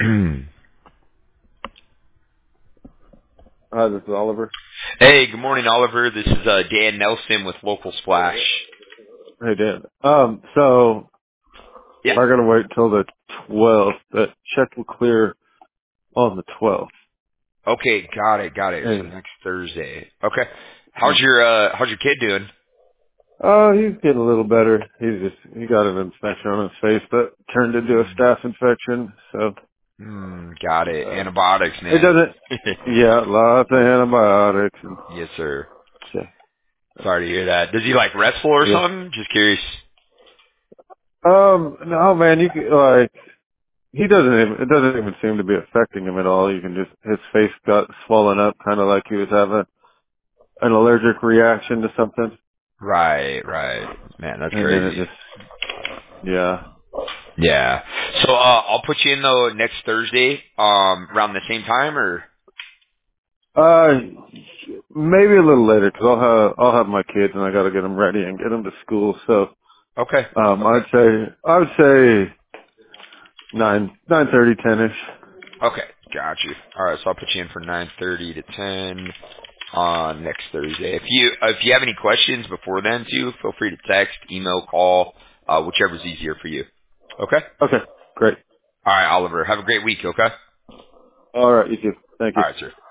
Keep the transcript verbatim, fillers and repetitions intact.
Hi, this is Oliver. Hey, good morning, Oliver. This is uh, Dan Nelson with Local Splash. Hey, Dan. Um, so Yeah. I gotta wait till the twelfth. That check will clear on the twelfth. Okay, got it, got it. So Hey. next Thursday. Okay. How's your uh how's your kid doing? Oh, he's getting a little better. He's just he got an infection on his face that turned into a Hmm, staph infection. So hmm, got it. uh, Antibiotics, it man. doesn't. Yeah, lots of antibiotics and Yes, sir. yeah. Sorry to hear that. Does he like restful or Yeah. something? Just curious. Um, no, man, you can, like he doesn't even. It doesn't even seem to be affecting him at all. You can just his face got swollen up, kind of like he was having an allergic reaction to something. Right, right. Man, that's And then it crazy. just, yeah. Yeah. So uh I'll put you in though next Thursday, um, around the same time or Uh, maybe a little later 'cause I'll have, I'll have my kids and I gotta get them ready and get them to school. So, okay. um, Okay. I'd say, I would say nine, nine thirty, ten-ish. Okay, got you. All right, so I'll put you in for nine thirty to ten on next Thursday. If you if you have any questions before then too, feel free to text, email, call, uh, whichever's easier for you. Okay. Okay, great. All right, Oliver. Have a great week. Okay. Alright, you too. Thank All you. right, sir.